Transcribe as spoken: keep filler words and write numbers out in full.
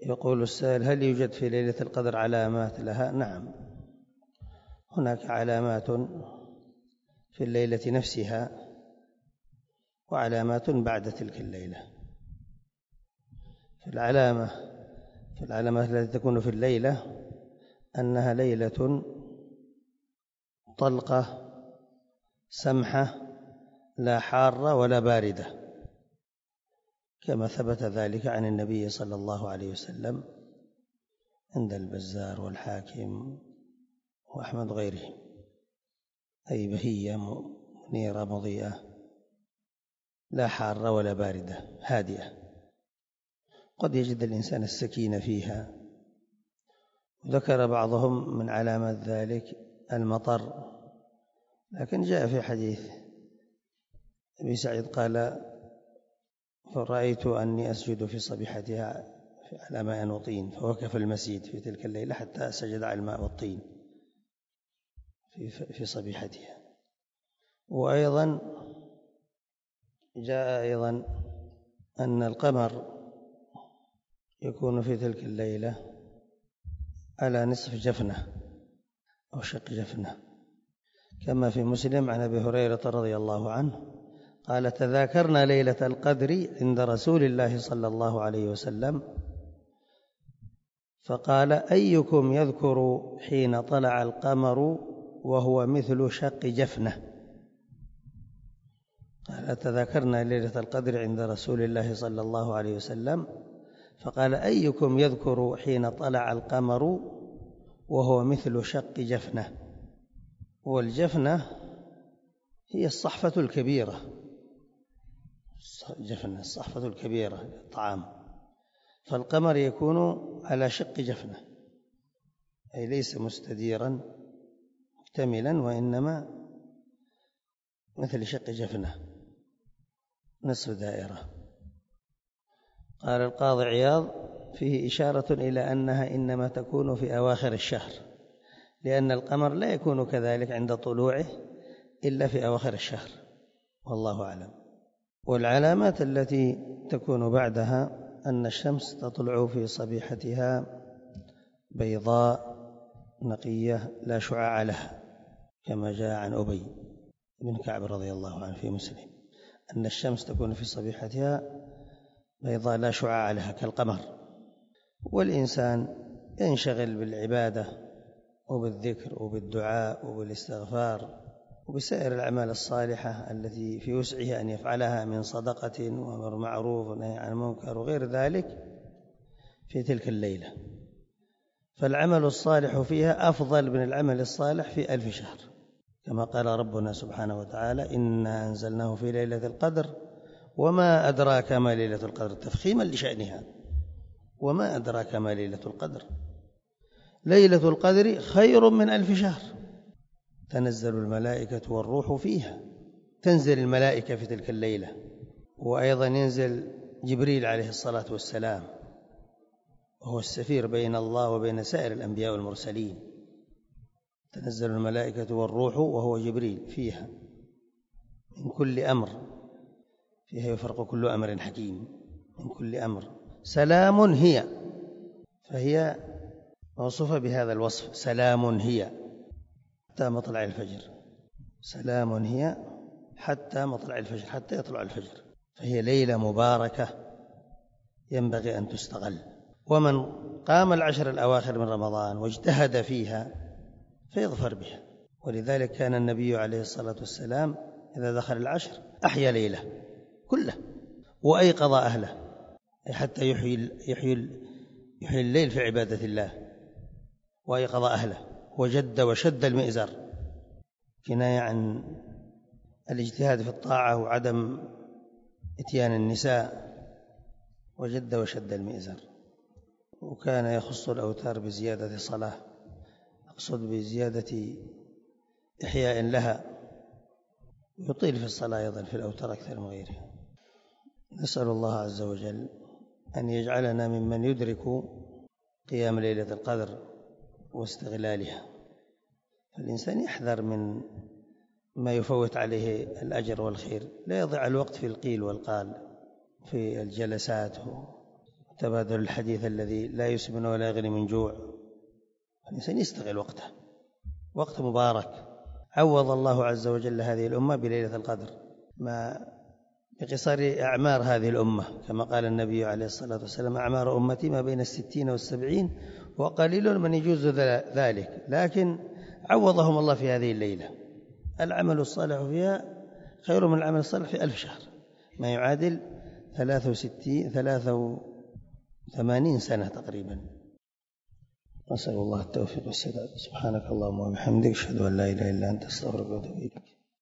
يقول السائل: هل يوجد في ليلة القدر علامات لها؟ نعم، هناك علامات في الليلة نفسها وعلامات بعد تلك الليلة. في العلامة في العلامات التي تكون في الليلة أنها ليلة طلقة سمحة لا حارة ولا باردة، كما ثبت ذلك عن النبي صلى الله عليه وسلم عند البزار والحاكم وأحمد غيرهم، أي بهية منيرة مضيئة لا حارة ولا باردة هادئة. قد يجد الإنسان السكينة فيها. ذكر بعضهم من علامات ذلك المطر، لكن جاء في حديث أبي سعيد قال: فرأيت أني أسجد في صبيحتها على ماء وطين، فوقف المسجد في تلك الليلة حتى سجد على الماء والطين في صبيحتها. وأيضا جاء أيضا أن القمر يكون في تلك الليلة على نصف جفنة أو شق جفنة، كما في مسلم عن أبي هريرة رضي الله عنه قال: تذاكرنا ليلة القدر عند رسول الله صلى الله عليه وسلم فقال: أيكم يذكر حين طلع القمر وهو مثل شق جفنة؟ قال: تذاكرنا ليلة القدر عند رسول الله صلى الله عليه وسلم فقال: أيكم يذكر حين طلع القمر وهو مثل شق جفنة؟ والجفنة هي الصحفة الكبيرة، جفنة الصحفة الكبيرة الطعام، فالقمر يكون على شق جفنة، أي ليس مستديرا مكتملا، وإنما مثل شق جفنة نصف دائرة. قال القاضي عياض: فيه إشارة إلى أنها إنما تكون في أواخر الشهر، لأن القمر لا يكون كذلك عند طلوعه إلا في أواخر الشهر، والله أعلم. والعلامات التي تكون بعدها أن الشمس تطلع في صبيحتها بيضاء نقية لا شعاع لها، كما جاء عن أبي بن كعب رضي الله عنه في مسلم أن الشمس تكون في صبيحتها بيضاء لا شعاع لها كالقمر. والإنسان ينشغل بالعبادة وبالذكر وبالدعاء وبالاستغفار وبسائر الأعمال الصالحة التي في وسعه أن يفعلها من صدقة وأمر معروف ونهي عن المنكر وغير ذلك في تلك الليلة، فالعمل الصالح فيها أفضل من العمل الصالح في ألف شهر، كما قال ربنا سبحانه وتعالى: إنا أنزلناه في ليلة القدر وما أدراك ما ليلة القدر، تفخيما لشأنها. وما أدراك ما ليلة القدر، ليلة القدر خير من ألف شهر، تنزل الملائكة والروح فيها، تنزل الملائكة في تلك الليلة، وأيضا ينزل جبريل عليه الصلاة والسلام وهو السفير بين الله وبين سائر الأنبياء والمرسلين. تنزل الملائكة والروح وهو جبريل فيها من كل أمر، فيها يفرق كل أمر حكيم، من كل أمر سلام هي، فهي موصوفة بهذا الوصف: سلام هي حتى مطلع الفجر، سلام هي حتى مطلع الفجر، حتى يطلع الفجر، فهي ليلة مباركة ينبغي أن تستغل. ومن قام العشر الأواخر من رمضان واجتهد فيها فيظفر بها. ولذلك كان النبي عليه الصلاة والسلام إذا دخل العشر أحيا ليلة كله وأيقظ أهله، حتى يحيي, يحيي, يحيي الليل في عبادة الله، وأيقظ أهله وجد وشد المئزر، كناية عن الاجتهاد في الطاعة وعدم إتيان النساء، وجد وشد المئزر. وكان يخص الأوتار بزيادة صلاة، أقصد بزيادة إحياء لها، يطيل في الصلاة أيضا في الأوتار أكثر من غيرها. نسأل الله عز وجل أن يجعلنا ممن يدرك قيام ليلة القدر واستغلالها. فالإنسان يحذر من ما يفوت عليه الأجر والخير، لا يضع الوقت في القيل والقال في الجلسات تبادل الحديث الذي لا يسمن ولا يغني من جوع. الإنسان يستغل وقته، وقت مبارك عوض الله عز وجل هذه الأمة بليلة القدر ما بقصار أعمار هذه الأمة، كما قال النبي عليه الصلاة والسلام: أعمار أمتي ما بين الستين والسبعين وقليل من يجوز ذلك، لكن عوضهم الله في هذه الليلة. العمل الصالح فيها خير من العمل الصالح في ألف شهر، ما يعادل ثلاثة وستين ثلاثة وثمانين سنة تقريبا. نسأل الله التوفيق والسداد. سبحانك اللهم وبحمدك، أشهد أن لا إله إلا أنت، أستغفرك وأتوب إليك.